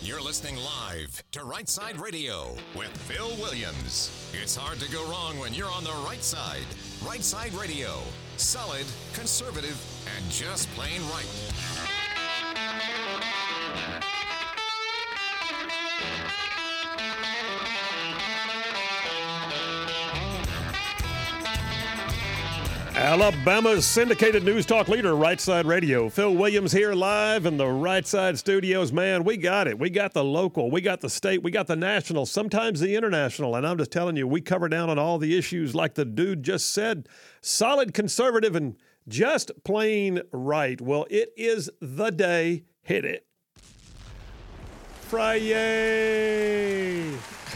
You're listening live to Right Side Radio with Phil Williams. It's hard to go wrong when you're on the right side. Right Side Radio. Solid, conservative, and just plain right. Alabama's syndicated news talk leader, Right Side Radio. Phil Williams here live in the Right Side studios. Man, we got it. We got the local, we got the state, we got the national, sometimes the international. And I'm just telling you, we cover down on all the issues like the dude just said. Solid, conservative, and just plain right. Well, it is the day. Hit it. Friday.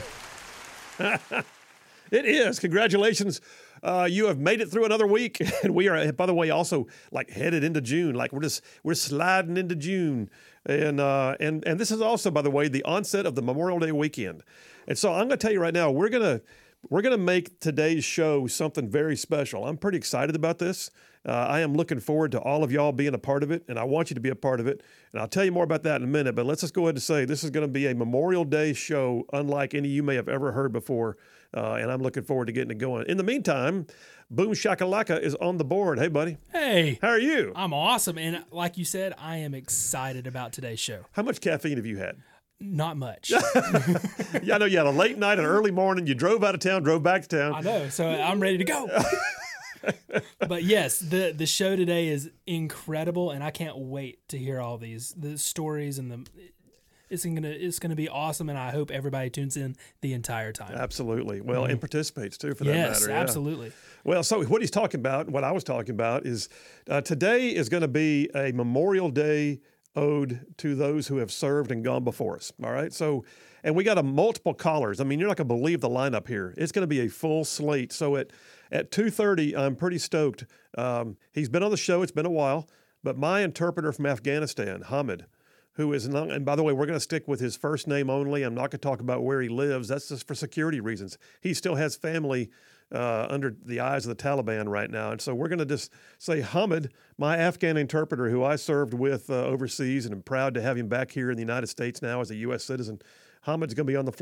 It is. Congratulations. You have made it through another week, and we are, by the way, also like headed into June. Like we're sliding into June, and this is also, by the way, the onset of the Memorial Day weekend. And so I'm going to tell you right now, we're gonna make today's show something very special. I'm pretty excited about this. I am looking forward to all of y'all being a part of it, and I want you to be a part of it. And I'll tell you more about that in a minute. But let's just go ahead and say this is going to be a Memorial Day show, unlike any you may have ever heard before. And I'm looking forward to getting it going. In the meantime, Boom Shakalaka is on the board. Hey, buddy. Hey. How are you? I'm awesome. And like you said, I am excited about today's show. How much caffeine have you had? Not much. Yeah, I know you had a late night, an early morning. You drove out of town, drove back to town. I know. So I'm ready to go. But yes, the show today is incredible, and I can't wait to hear all the stories and it's gonna be awesome, and I hope everybody tunes in the entire time. Absolutely. Well, and participates too, for that matter. Yes, absolutely. Well, so what he's talking about, what I was talking about, is today is going to be a Memorial Day ode to those who have served and gone before us. All right. So, and we got a multiple callers. I mean, you're not going to believe the lineup here. It's going to be a full slate. So at 2:30, I'm pretty stoked. He's been on the show. It's been a while, but my interpreter from Afghanistan, Hamid, who is not, and by the way, we're going to stick with his first name only. I'm not going to talk about where he lives. That's just for security reasons. He still has family under the eyes of the Taliban right now. And so we're going to just say Hamid, my Afghan interpreter who I served with overseas, and I'm proud to have him back here in the United States now as a U.S. citizen. Hamid's going to be on the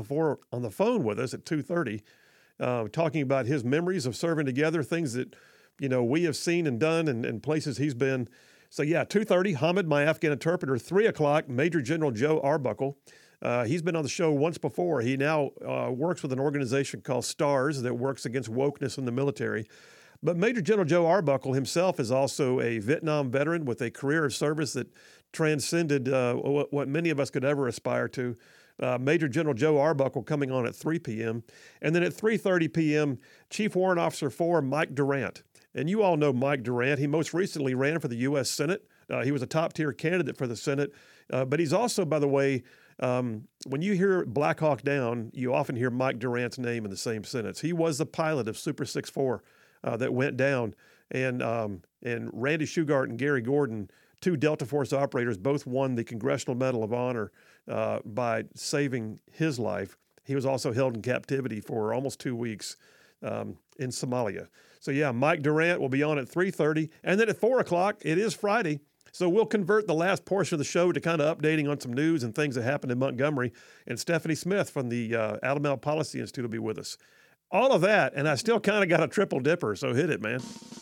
phone with us at 2:30, talking about his memories of serving together, things that, we have seen and done and places he's been. So yeah, 2:30, Hamid, my Afghan interpreter. 3 o'clock, Major General Joe Arbuckle. He's been on the show once before. He now works with an organization called STARS that works against wokeness in the military. But Major General Joe Arbuckle himself is also a Vietnam veteran with a career of service that transcended what many of us could ever aspire to. Major General Joe Arbuckle coming on at 3 p.m. And then at 3:30 p.m., Chief Warrant Officer 4, Mike Durant. And you all know Mike Durant. He most recently ran for the U.S. Senate. He was a top-tier candidate for the Senate. But he's also, by the way, when you hear Black Hawk Down, you often hear Mike Durant's name in the same sentence. He was the pilot of Super 6-4 that went down. And Randy Shugart and Gary Gordon, two Delta Force operators, both won the Congressional Medal of Honor by saving his life. He was also held in captivity for almost 2 weeks in Somalia. So yeah, Mike Durant will be on at 3:30. And then at 4 o'clock, it is Friday. So we'll convert the last portion of the show to kind of updating on some news and things that happened in Montgomery. And Stephanie Smith from the Alabama Policy Institute will be with us. All of that, and I still kind of got a triple dipper, so hit it, man.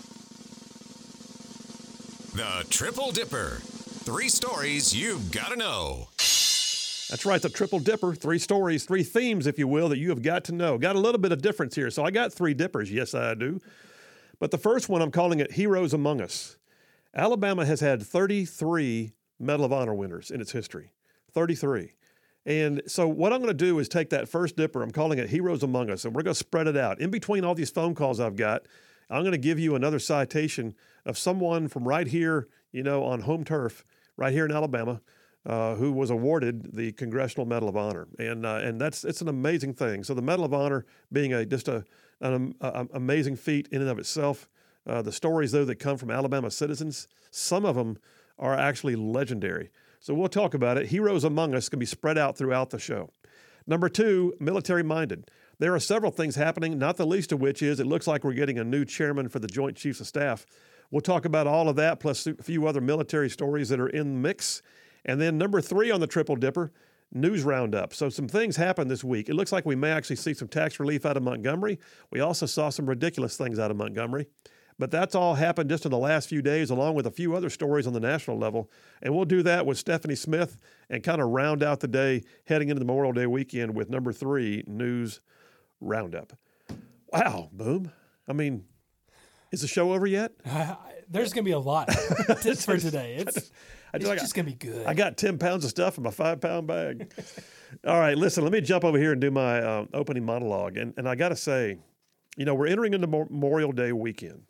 The Triple Dipper. 3 stories you've got to know. That's right, the Triple Dipper. 3 stories, 3 themes, if you will, that you have got to know. Got a little bit of difference here. So I got 3 dippers. Yes, I do. But the first one, I'm calling it Heroes Among Us. Alabama has had 33 Medal of Honor winners in its history. 33. And so what I'm going to do is take that first dipper, I'm calling it Heroes Among Us, and we're going to spread it out. In between all these phone calls I've got, I'm going to give you another citation of someone from right here, on home turf, right here in Alabama, who was awarded the Congressional Medal of Honor. And it's an amazing thing. So the Medal of Honor being an amazing feat in and of itself. The stories, though, that come from Alabama citizens, some of them are actually legendary. So we'll talk about it. Heroes Among Us can be spread out throughout the show. Number 2, military-minded. There are several things happening, not the least of which is it looks like we're getting a new chairman for the Joint Chiefs of Staff. We'll talk about all of that, plus a few other military stories that are in the mix. And then number 3 on the Triple Dipper, news roundup. So some things happened this week. It looks like we may actually see some tax relief out of Montgomery. We also saw some ridiculous things out of Montgomery. But that's all happened just in the last few days, along with a few other stories on the national level. And we'll do that with Stephanie Smith and kind of round out the day heading into the Memorial Day weekend with number 3, News Roundup. Wow, Boom. I mean, is the show over yet? There's going to be a lot for today. It's just going to be good. I got 10 pounds of stuff in my 5-pound bag. All right, listen, let me jump over here and do my opening monologue. And I got to say, we're entering into Memorial Day weekend.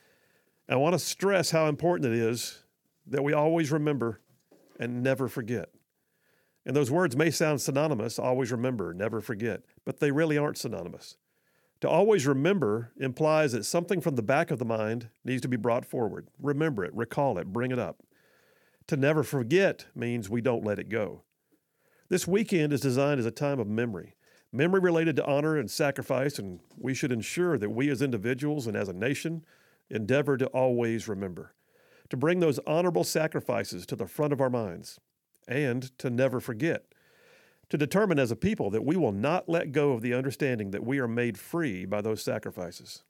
I want to stress how important it is that we always remember and never forget. And those words may sound synonymous, always remember, never forget, but they really aren't synonymous. To always remember implies that something from the back of the mind needs to be brought forward. Remember it, recall it, bring it up. To never forget means we don't let it go. This weekend is designed as a time of memory related to honor and sacrifice, and we should ensure that we as individuals and as a nation endeavor to always remember, to bring those honorable sacrifices to the front of our minds, and to never forget, to determine as a people that we will not let go of the understanding that we are made free by those sacrifices.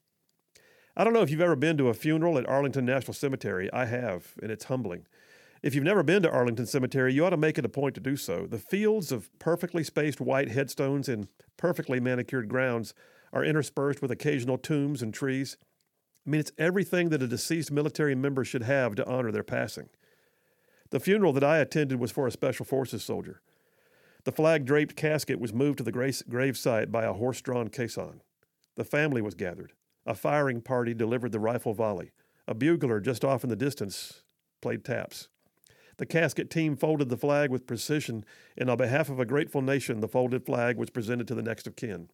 I don't know if you've ever been to a funeral at Arlington National Cemetery. I have, and it's humbling. If you've never been to Arlington Cemetery, you ought to make it a point to do so. The fields of perfectly spaced white headstones and perfectly manicured grounds are interspersed with occasional tombs and trees. I mean, it's everything that a deceased military member should have to honor their passing. The funeral that I attended was for a Special Forces soldier. The flag-draped casket was moved to the grave site by a horse-drawn caisson. The family was gathered. A firing party delivered the rifle volley. A bugler just off in the distance played taps. The casket team folded the flag with precision, and on behalf of a grateful nation, the folded flag was presented to the next of kin.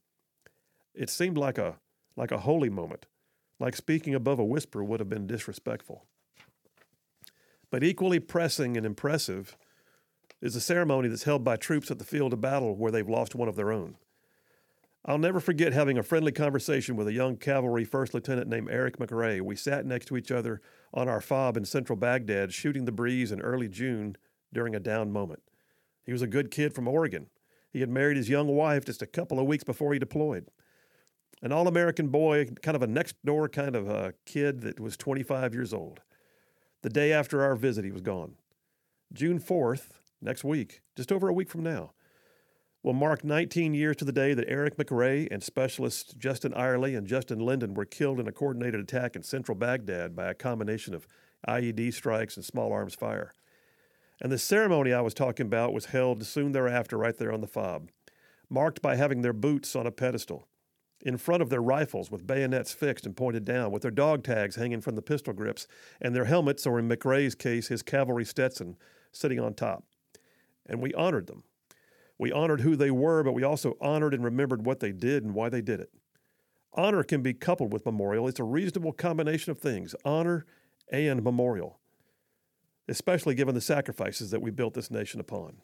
It seemed like a holy moment. Like speaking above a whisper would have been disrespectful. But equally pressing and impressive is a ceremony that's held by troops at the field of battle where they've lost one of their own. I'll never forget having a friendly conversation with a young cavalry first lieutenant named Eric McRae. We sat next to each other on our fob in central Baghdad, shooting the breeze in early June during a down moment. He was a good kid from Oregon. He had married his young wife just a couple of weeks before he deployed. An all-American boy, kind of a next-door kind of a kid that was 25 years old. The day after our visit, he was gone. June 4th, next week, just over a week from now, will mark 19 years to the day that Eric McRae and specialists Justin Irely and Justin Linden were killed in a coordinated attack in central Baghdad by a combination of IED strikes and small arms fire. And the ceremony I was talking about was held soon thereafter right there on the fob, marked by having their boots on a pedestal, in front of their rifles with bayonets fixed and pointed down, with their dog tags hanging from the pistol grips, and their helmets, or in McRae's case, his cavalry Stetson, sitting on top. And we honored them. We honored who they were, but we also honored and remembered what they did and why they did it. Honor can be coupled with memorial. It's a reasonable combination of things, honor and memorial, especially given the sacrifices that we built this nation upon.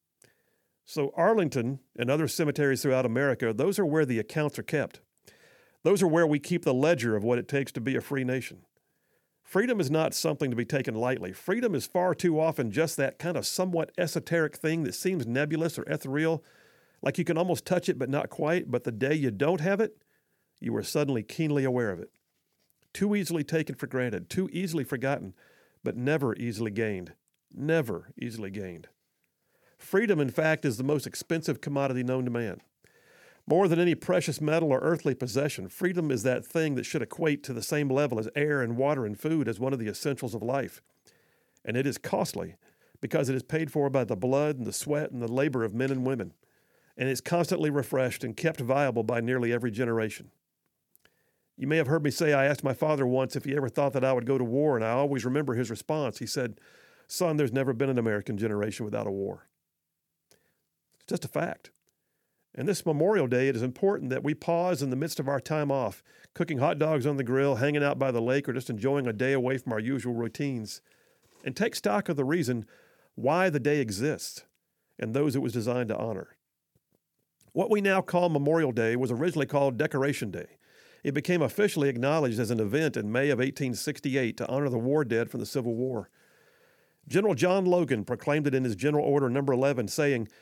So Arlington and other cemeteries throughout America, those are where the accounts are kept. Those are where we keep the ledger of what it takes to be a free nation. Freedom is not something to be taken lightly. Freedom is far too often just that kind of somewhat esoteric thing that seems nebulous or ethereal, like you can almost touch it but not quite, but the day you don't have it, you are suddenly keenly aware of it. Too easily taken for granted, too easily forgotten, but never easily gained. Never easily gained. Freedom, in fact, is the most expensive commodity known to man. More than any precious metal or earthly possession, freedom is that thing that should equate to the same level as air and water and food as one of the essentials of life. And it is costly because it is paid for by the blood and the sweat and the labor of men and women. And it's constantly refreshed and kept viable by nearly every generation. You may have heard me say I asked my father once if he ever thought that I would go to war, and I always remember his response. He said, "Son, there's never been an American generation without a war." It's just a fact. And this Memorial Day, it is important that we pause in the midst of our time off, cooking hot dogs on the grill, hanging out by the lake, or just enjoying a day away from our usual routines, and take stock of the reason why the day exists and those it was designed to honor. What we now call Memorial Day was originally called Decoration Day. It became officially acknowledged as an event in May of 1868 to honor the war dead from the Civil War. General John Logan proclaimed it in his General Order No. 11, saying,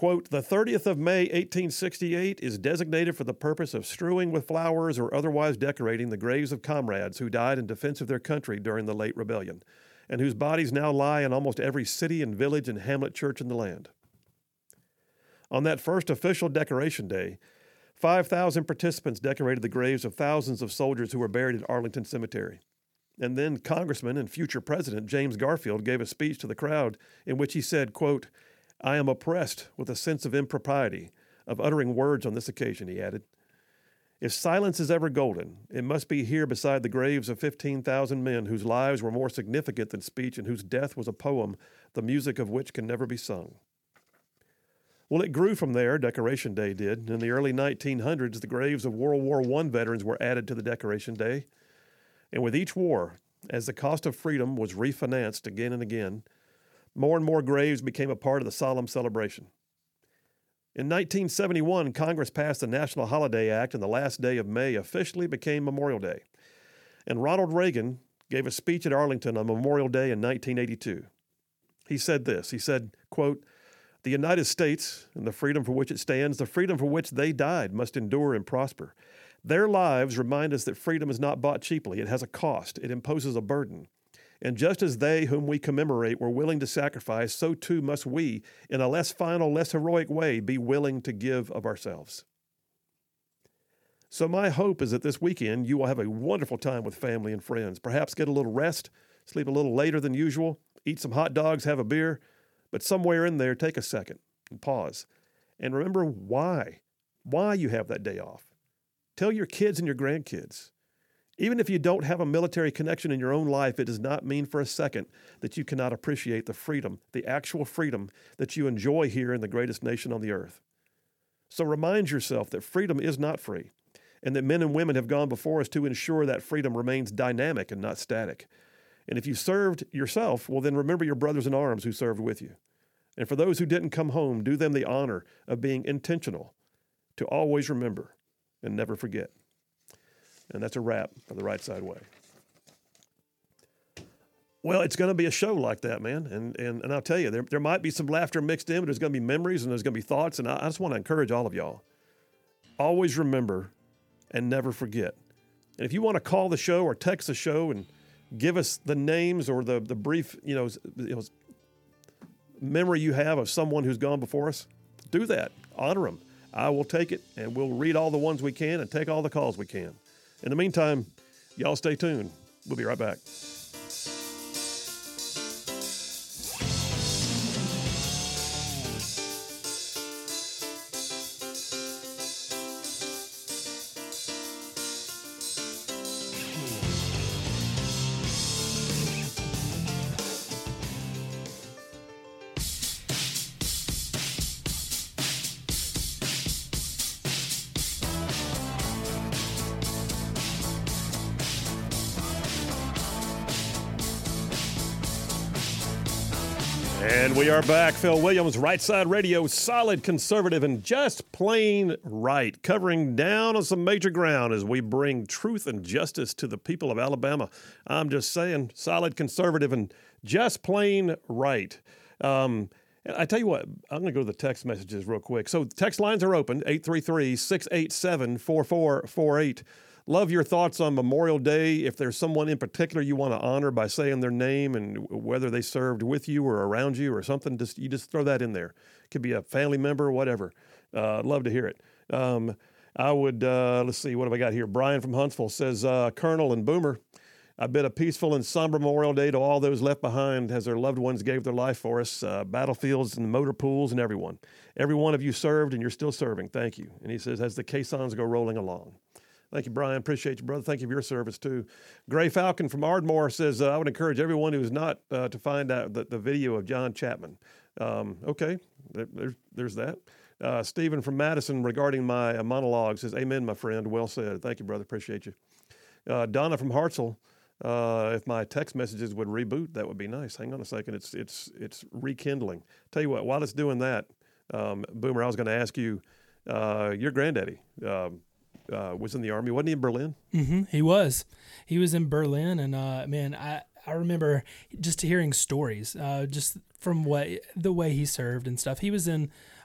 Quote, the 30th of May, 1868 is designated for the purpose of strewing with flowers or otherwise decorating the graves of comrades who died in defense of their country during the late rebellion, and whose bodies now lie in almost every city and village and hamlet church in the land. On that first official decoration day, 5,000 participants decorated the graves of thousands of soldiers who were buried at Arlington Cemetery. And then Congressman and future President James Garfield gave a speech to the crowd in which he said, quote, I am oppressed with a sense of impropriety of uttering words on this occasion, he added. If silence is ever golden, it must be here beside the graves of 15,000 men whose lives were more significant than speech and whose death was a poem, the music of which can never be sung. Well, it grew from there, Decoration Day did. In the early 1900s, the graves of World War I veterans were added to the Decoration Day. And with each war, as the cost of freedom was refinanced again and again, more and more graves became a part of the solemn celebration. In 1971, Congress passed the National Holiday Act, and the last day of May officially became Memorial Day. And Ronald Reagan gave a speech at Arlington on Memorial Day in 1982. He said this, he said, quote, the United States and the freedom for which it stands, the freedom for which they died, must endure and prosper. Their lives remind us that freedom is not bought cheaply. It has a cost. It imposes a burden. And just as they whom we commemorate were willing to sacrifice, so too must we, in a less final, less heroic way, be willing to give of ourselves. So my hope is that this weekend you will have a wonderful time with family and friends. Perhaps get a little rest, sleep a little later than usual, eat some hot dogs, have a beer, but somewhere in there, take a second and pause and remember why you have that day off. Tell your kids and your grandkids. Even if you don't have a military connection in your own life, it does not mean for a second that you cannot appreciate the freedom, the actual freedom that you enjoy here in the greatest nation on the earth. So remind yourself that freedom is not free, and that men and women have gone before us to ensure that freedom remains dynamic and not static. And if you served yourself, well, then remember your brothers in arms who served with you. And for those who didn't come home, do them the honor of being intentional to always remember and never forget. And that's a wrap for the Right Side Way. Well, it's going to be a show like that, man. And I'll tell you, there might be some laughter mixed in, but there's going to be memories and there's going to be thoughts. And I just want to encourage all of y'all. Always remember and never forget. And if you want to call the show or text the show and give us the names or the brief, memory you have of someone who's gone before us, do that. Honor them. I will take it, and we'll read all the ones we can and take all the calls we can. In the meantime, y'all stay tuned. We'll be right back. And we are back. Phil Williams, Right Side Radio, solid conservative and just plain right, covering down on some major ground as we bring truth and justice to the people of Alabama. I'm just saying, solid conservative and just plain right. And I tell you what, I'm going to go to the text messages real quick. So text lines are open, 833-687-4448. Love your thoughts on Memorial Day. If there's someone in particular you want to honor by saying their name and whether they served with you or around you or something, you just throw that in there. It could be a family member or whatever. I'd love to hear it. I would, let's see, what have I got here? Brian from Huntsville says, Colonel and Boomer, I bid a peaceful and somber Memorial Day to all those left behind as their loved ones gave their life for us, battlefields and motor pools and everyone. Every one of you served and you're still serving. Thank you. And he says, as the caissons go rolling along. Thank you, Brian. Appreciate you, brother. Thank you for your service, too. Gray Falcon from Ardmore says, I would encourage everyone who's not to find out the video of John Chapman. Okay, there's that. Stephen from Madison regarding my monologue says, amen, my friend. Well said. Thank you, brother. Appreciate you. Donna from Hartselle, if my text messages would reboot, that would be nice. Hang on a second. It's rekindling. Tell you what, while it's doing that, Boomer, I was going to ask you, your granddaddy, was in the Army. Wasn't he in Berlin? Mm-hmm. He was. He was in Berlin, and man, I remember just hearing stories, just from the way he served and stuff. He was in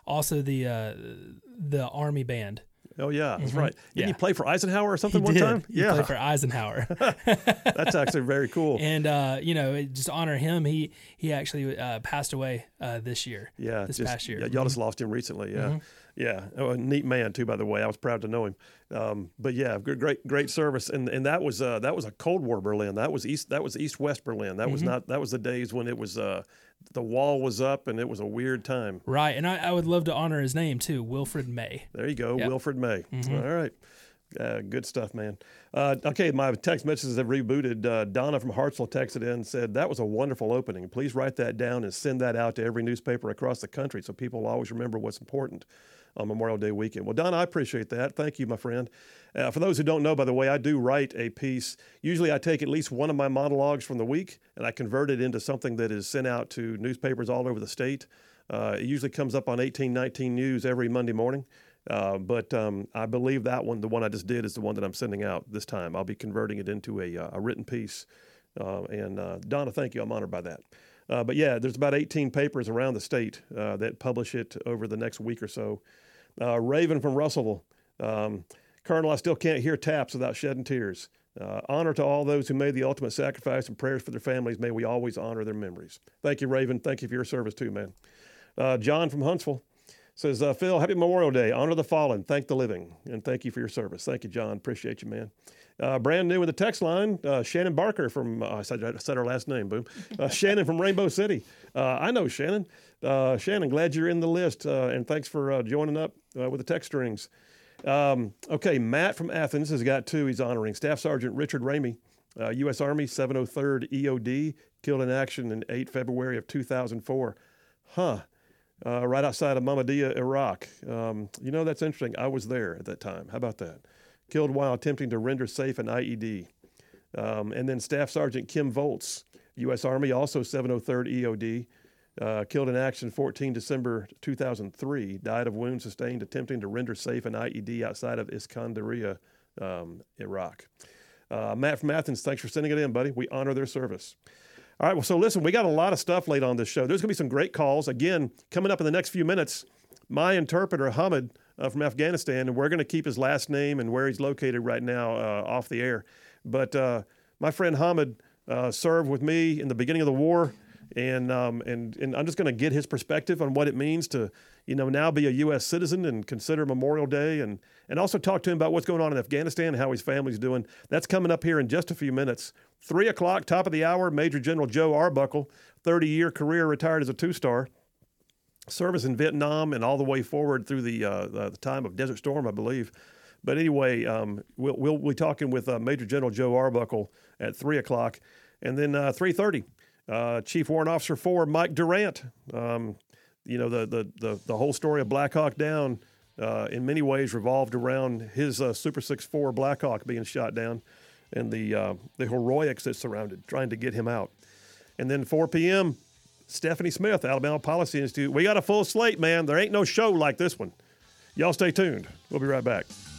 also the Army band. Oh yeah, that's right. Didn't he play for Eisenhower or something He one did. time? He played for Eisenhower. That's actually very cool. And just honor him. He actually passed away this year. Yeah, this past year. Yeah, y'all just lost him recently. Yeah, yeah. Oh, a neat man too, by the way. I was proud to know him. But yeah, great service. And that was a Cold War Berlin. That was East-West Berlin. That was not. That was the days when it was the wall was up and it was a weird time. Right, and I would love to honor his name too, Wilfred May. There you go, Yep. Wilfred May. All right. Good stuff, man. Okay, my text messages have rebooted. Donna from Hartsville texted in and said, that was a wonderful opening. Please write that down and send that out to every newspaper across the country so people will always remember what's important on Memorial Day weekend. Well, Donna, I appreciate that. Thank you, my friend. For those who don't know, by the way, I do write a piece. Usually I take at least one of my monologues from the week and I convert it into something that is sent out to newspapers all over the state. It usually comes up on 1819 News every Monday morning. But I believe that one, the one I just did, is the one that I'm sending out this time. I'll be converting it into a written piece. And Donna, thank you. I'm honored by that. But yeah, there's about 18 papers around the state that publish it over the next week or so. Raven from Russellville. Colonel, I still can't hear taps without shedding tears. Honor to all those who made the ultimate sacrifice and prayers for their families. May we always honor their memories. Thank you, Raven. Thank you for your service too, man. John from Huntsville says, Phil, happy Memorial Day. Honor the fallen, thank the living, and thank you for your service. Thank you, John. Appreciate you, man. Brand new in the text line, Shannon Barker from, I said her last name, boom. Shannon from Rainbow City. I know Shannon. Shannon, glad you're in the list, and thanks for joining up with the text strings. Okay, Matt from Athens has got two he's honoring. Staff Sergeant Richard Ramey, U.S. Army, 703rd EOD, killed in action in 8 February of 2004. Right outside of Mahmadiyah, Iraq. That's interesting. I was there at that time. How about that? Killed while attempting to render safe an IED. And then Staff Sergeant Kim Volz, U.S. Army, also 703rd EOD, killed in action 14 December 2003, died of wounds sustained attempting to render safe an IED outside of Iskandariyah, Iraq. Matt from Athens, thanks for sending it in, buddy. We honor their service. All right, well, so listen, we got a lot of stuff laid on this show. There's going to be some great calls. Again, coming up in the next few minutes, my interpreter, Hamid, from Afghanistan, and we're going to keep his last name and where he's located right now off the air. But my friend Hamid served with me in the beginning of the war, and I'm just going to get his perspective on what it means to, now be a U.S. citizen and consider Memorial Day, and also talk to him about what's going on in Afghanistan and how his family's doing. That's coming up here in just a few minutes. 3 o'clock, top of the hour, Major General Joe Arbuckle, 30-year career, retired as a 2-star. Service in Vietnam and all the way forward through the time of Desert Storm, I believe. But anyway, we'll be talking with Major General Joe Arbuckle at 3 o'clock. And then 3:30, Chief Warrant Officer 4, Mike Durant. The whole story of Black Hawk Down in many ways revolved around his Super 6-4 Black Hawk being shot down and the heroics that surrounded trying to get him out. And then 4 p.m., Stephanie Smith, Alabama Policy Institute. We got a full slate, man. There ain't no show like this one. Y'all stay tuned. We'll be right back.